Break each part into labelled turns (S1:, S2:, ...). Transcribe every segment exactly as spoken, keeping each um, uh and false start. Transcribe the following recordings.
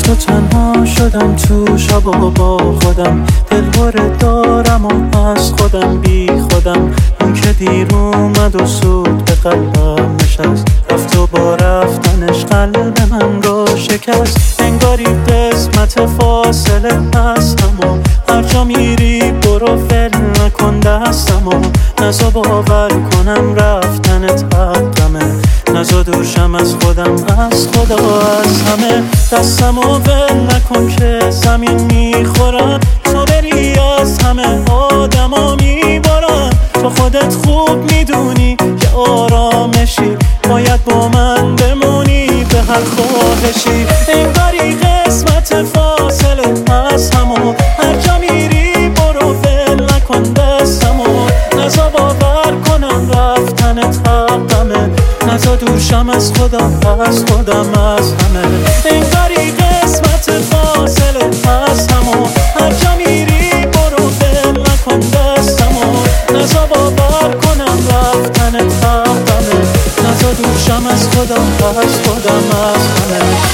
S1: رفت و تنها شدم تو شب و با خودم، دلهوره دارم و از خودم بی خودم. اون که دیر اومد و سود به قلبم نشست، رفت و با رفتنش قلب من رو شکست. انگاری قسمت فاصله هستم و هر جا میری برو فل نکن دستم و نزا باور کنم رفتنت حقمه، نزا دوشم از خودم از خدا از همه. دستم و ول نکن که زمین میخورم، تو بری از همه آدم ها میبارم. تو خودت خوب میدونی که آرامشی، باید با من بمونی به هر خواهشی. انگاری قسمت فاصله از همو هر جا میری برو ول نکن دستمو، نزا باور کنم رفتنت حقمه، نزا دوشم از خودم از خودم از همه. انگاری قسمت فاصله از همو هر جا میری برو ول نکن دستمو، نزا باور کنم رفتنت حقمه، نزا دوشم از خودم از خودم از همه.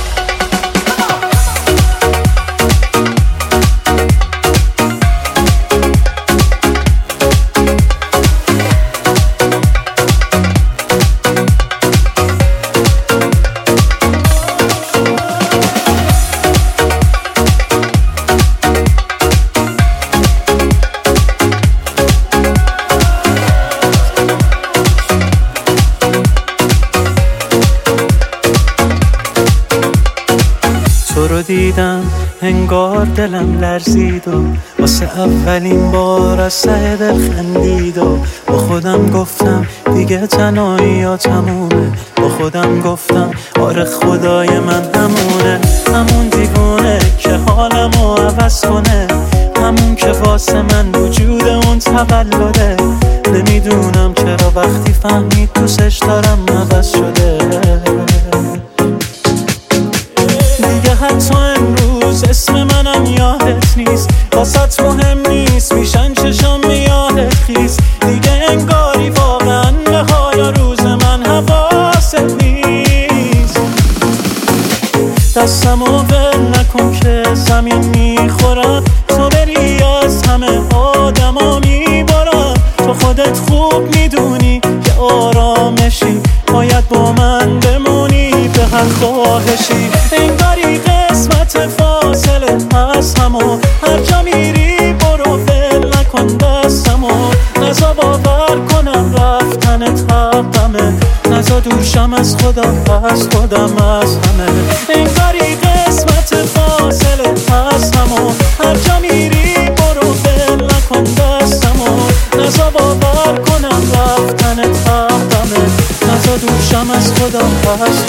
S1: تو رو دیدم انگار دلم لرزید و واسه اولین بار از ته دل خندید و با خودم گفتم دیگه تنهایی ها تمومه. با خودم گفتم آره خدای من همونه، همون دیوونه که حالمو عوض کنه، همون که واسه من وجود اون تولده. نمیدونم چرا وقتی فهمید دوستش دارم عوض شده. دیگه حتی امروز اسم منم یادت نیست، واسط مهم نیست میشن چشم یادت خیز. دیگه انگاری واقعا نهای روز من حواست نیست. دستمو ول نکن که زمین میخورم، تو بری از همه آدما میبارم. تو خودت خوب میدونی که آرامشی، باید با من بمونی به هر خواهشی. انگاری قسمت فاصله از همو هر جا میری برو ول نکن دستمو، نزا باور کنم رفتنت حقمه، نزا دوشم از خودم از خودم از همه. انگاری قسمت فاصله از همو هر جا میری برو ول نکن دستمو، نزا باور کنم رفتنت حقمه، نزا دوشم از خودم از